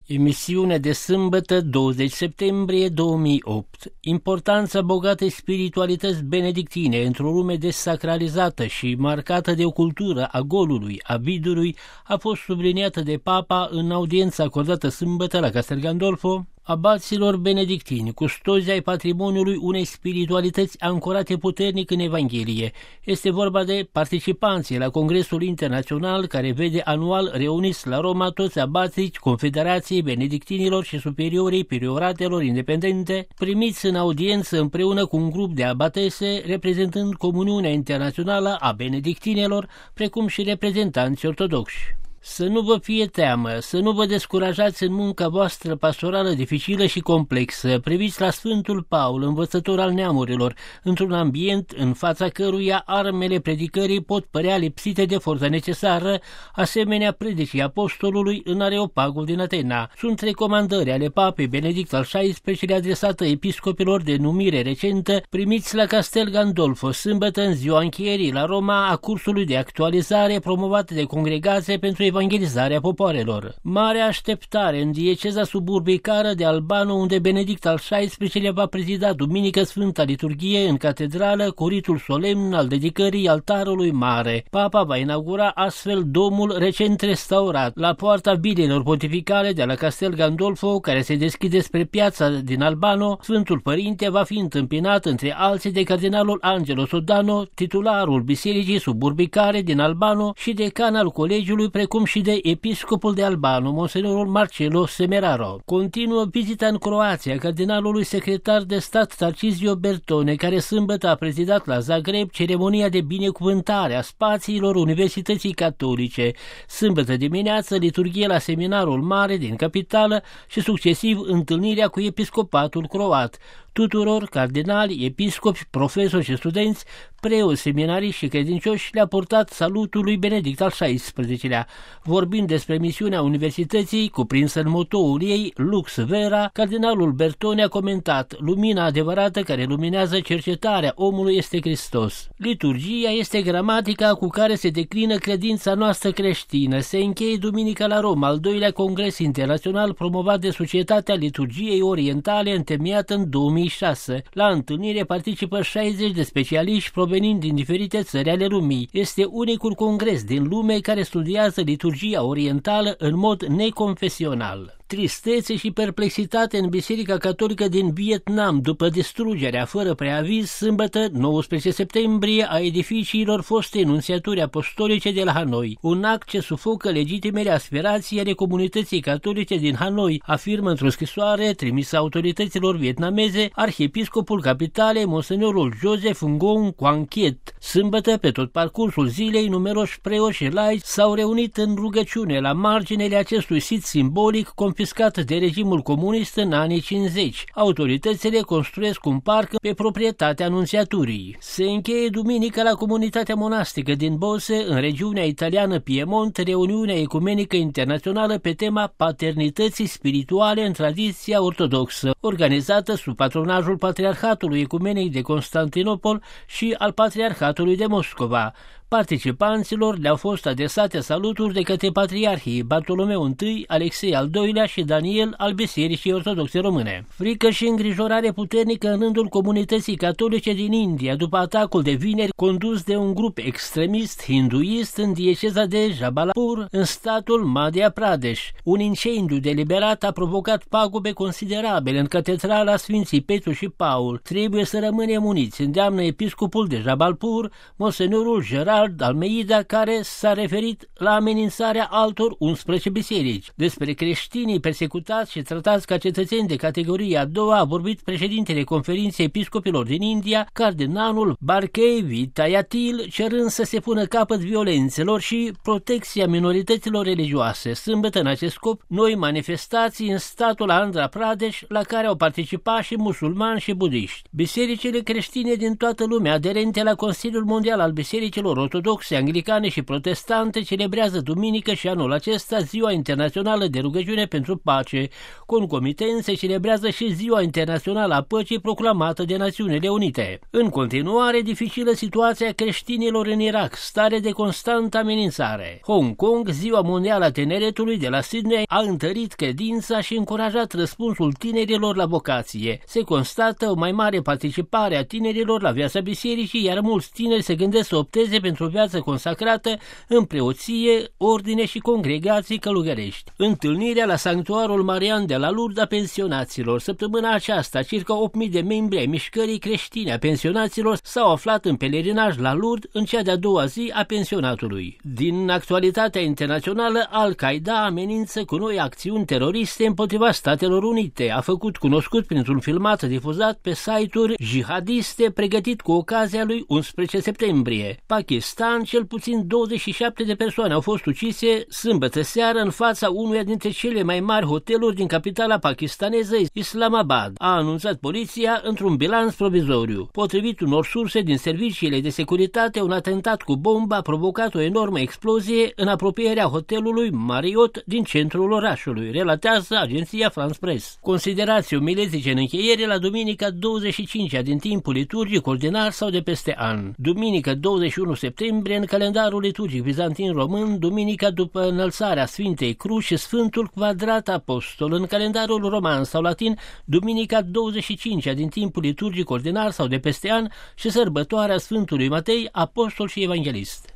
Emisiune de sâmbătă, 20 septembrie 2008. Importanța bogatei spiritualități benedictine într-o lume desacralizată și marcată de o cultură a golului, a vidului, a fost subliniată de Papa în audiența acordată sâmbătă la Castel Gandolfo abaților benedictini, custozi ai patrimoniului unei spiritualități ancorate puternic în Evanghelie. Este vorba de participanții la Congresul Internațional care vede anual reuniți la Roma toți abații Confederației Benedictinilor și Superiorii Prioratelor Independente, primiți în audiență împreună cu un grup de abatese reprezentând Comuniunea Internațională a Benedictinelor, precum și reprezentanți ortodoxi. Să nu vă fie teamă, să nu vă descurajați în munca voastră pastorală dificilă și complexă. Priviți la Sfântul Paul, învățător al neamurilor, într-un ambient în fața căruia armele predicării pot părea lipsite de forța necesară, asemenea predicii apostolului în Areopagul din Atena. Sunt recomandări ale Papei Benedict al XVI-lea adresată episcopilor de numire recentă, primiți la Castel Gandolfo, sâmbătă în ziua încheierii la Roma a cursului de actualizare promovat de Congregație pentru Evangelizarea popoarelor. Mare așteptare în dieceza suburbicară de Albano, unde Benedict al XVI-lea va prezida duminică Sfânta Liturghie în catedrală cu ritul solemn al dedicării altarului mare. Papa va inaugura astfel domul recent restaurat la poarta vilelor pontificale de la Castel Gandolfo, care se deschide spre piața din Albano. Sfântul Părinte va fi întâmpinat între alții de cardinalul Angelo Sodano, titularul bisericii suburbicare din Albano și decan al colegiului, precum și de episcopul de Albano, monsenorul Marcello Semeraro. Continuă vizita în Croația cardinalului secretar de stat Tarcisio Bertone, care sâmbătă a prezidat la Zagreb ceremonia de binecuvântare a spațiilor Universității Catolice. Sâmbătă dimineață, liturghie la Seminarul Mare din capitală și succesiv întâlnirea cu episcopatul croat. Tuturor cardinali, episcopi, profesori și studenți, preoți, seminarii și credincioși le-a purtat salutul lui Benedict al XVI-lea. Vorbind despre misiunea universității, cuprinsă în motoul ei, Lux Vera, cardinalul Bertone a comentat: lumina adevărată care luminează cercetarea omului este Hristos. Liturgia este gramatica cu care se declină credința noastră creștină. Se încheie duminica la Roma al doilea congres internațional promovat de Societatea Liturgiei Orientale, întemeiată în 2006. La întâlnire participă 60 de specialiști provenind din diferite țări ale lumii. Este unicul congres din lume care studiază liturgia orientală în mod neconfesional. Tristețe și perplexitate în Biserica Catolică din Vietnam după distrugerea fără preaviz sâmbătă 19 septembrie a edificiilor foste enunțiaturi apostolice de la Hanoi. Un act ce sufocă legitimele aspirații ale comunității catolice din Hanoi, afirmă într-o scrisoare trimisă autorităților vietnameze arhiepiscopul capitalei monsenorul Joseph Ngong Quang Kiet. Sâmbătă, pe tot parcursul zilei, numeroși preoți și laici s-au reunit în rugăciune la marginile acestui sit simbolic confiscat de regimul comunist în anii 50. Autoritățile construiesc un parc pe proprietatea anunțiaturii. Se încheie duminică la comunitatea monastică din Bose, în regiunea italiană Piemont, reuniunea ecumenică internațională pe tema paternității spirituale în tradiția ortodoxă, organizată sub patronajul Patriarhatului Ecumenic de Constantinopol și al Patriarhatului de Moscova. Participanților le-au fost adresate saluturi de către patriarhii Bartolomeu I, Alexei al II-lea și Daniel al Bisericii Ortodoxe Române. Frică și îngrijorare puternică în rândul comunității catolice din India după atacul de vineri condus de un grup extremist hinduist în dieceza de Jabalpur, în statul Madhya Pradesh. Un incendiu deliberat a provocat pagube considerabile în catedrala Sfinții Petru și Paul. Trebuie să rămânem uniți, îndeamnă episcopul de Jabalpur, monsenorul Gerard Almeida, care s-a referit la amenințarea altor 11 biserici. Despre creștinii persecutați și tratați ca cetățeni de categoria a doua a vorbit președintele Conferinței Episcopilor din India, cardinalul Barkevi Tayatil, cerând să se pună capăt violențelor și protecția minorităților religioase. Sâmbătă, în acest scop, noi manifestații în statul Andhra Pradesh, la care au participat și musulmani și budiști. Bisericile creștine din toată lumea aderente la Consiliul Mondial al Bisericilor ortodoxe, anglicane și protestante celebrează duminică și anul acesta Ziua Internațională de Rugăciune pentru Pace. Concomitent se celebrează și Ziua Internațională a Păcii proclamată de Națiunile Unite. În continuare, dificilă situația creștinilor în Irak, stare de constantă amenințare. Hong Kong, Ziua Mondială a Tineretului de la Sydney, a întărit credința și încurajat răspunsul tinerilor la vocație. Se constată o mai mare participare a tinerilor la viața bisericii, iar mulți tineri se gândesc să opteze pentru o viață consacrată în preoție, ordine și congregații călugărești. Întâlnirea la Sanctuarul Marian de la Lourdes a pensionaților. Săptămâna aceasta, circa 8.000 de membri ai mișcării creștine a pensionaților s-au aflat în pelerinaj la Lourdes în cea de-a doua zi a pensionatului. Din actualitatea internațională, Al-Qaeda amenință cu noi acțiuni teroriste împotriva Statelor Unite. A făcut cunoscut printr-un filmat difuzat pe site-uri jihadiste pregătit cu ocazia lui 11 septembrie. Pakistan, cel puțin 27 de persoane au fost ucise sâmbătă seară în fața unuia dintre cele mai mari hoteluri din capitala pakistaneză, Islamabad, a anunțat poliția într-un bilanț provizoriu. Potrivit unor surse din serviciile de securitate, un atentat cu bombă a provocat o enormă explozie în apropierea hotelului Marriott din centrul orașului, relatează agenția France Press. Considerații omiletice în încheiere la duminica 25-a din timpul liturgic ordinar sau de peste an. Duminică 21 septembrie în calendarul liturgic bizantin român, duminica după înălțarea Sfintei Cruci și Sfântul Quadrat Apostol. În calendarul roman sau latin, duminica 25-a din timpul liturgic ordinar sau de peste an și sărbătoarea Sfântului Matei, apostol și evanghelist.